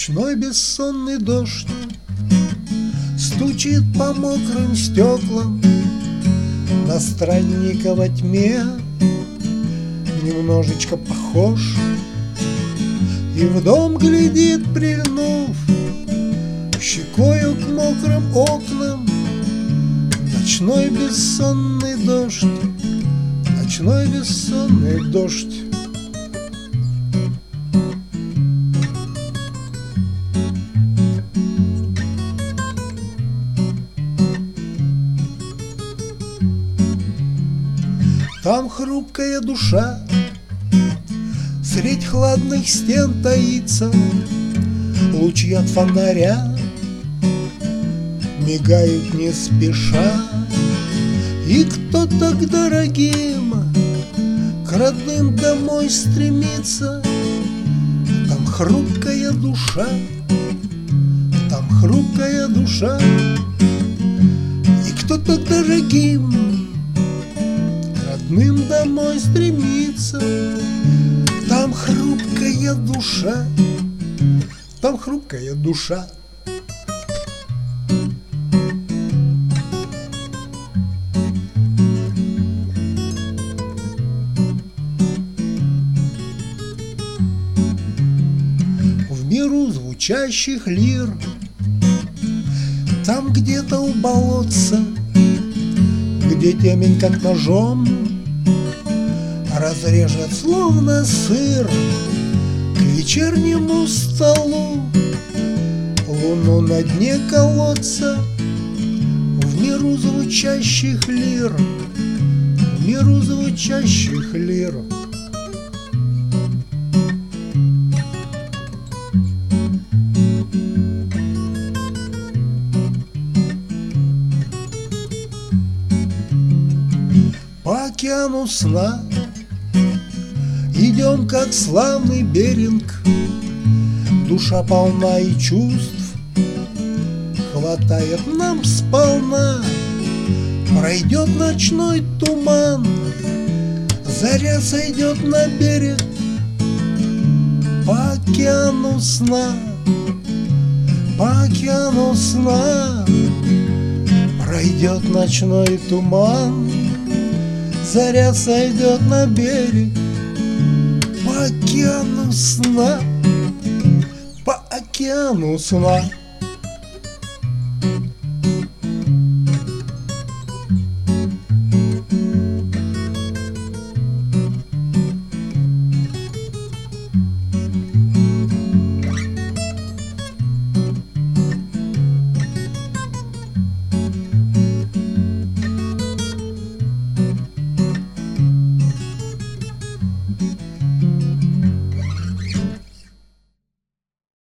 Ночной бессонный дождь стучит по мокрым стеклам, на странника во тьме немножечко похож, и в дом глядит, прильнув щекою к мокрым окнам. Ночной бессонный дождь, ночной бессонный дождь. Там хрупкая душа средь хладных стен таится, лучи от фонаря мигают не спеша, и кто-то к дорогим, к родным домой стремится. Там хрупкая душа, там хрупкая душа, и кто-то к дорогим, родным домой стремится. Там хрупкая душа, там хрупкая душа. В миру звучащих лир, там где-то у болотца, где темень как ножом разрежет словно сыр к вечернему столу луну на дне колодца. В миру звучащих лир, в миру звучащих лир. По океану сна идем, как славный Беринг. Душа полна и чувств хватает нам сполна. Пройдет ночной туман, заря сойдет на берег. По океану сна, по океану сна пройдет ночной туман, заря сойдет на берег. По океану сна, по океану сна.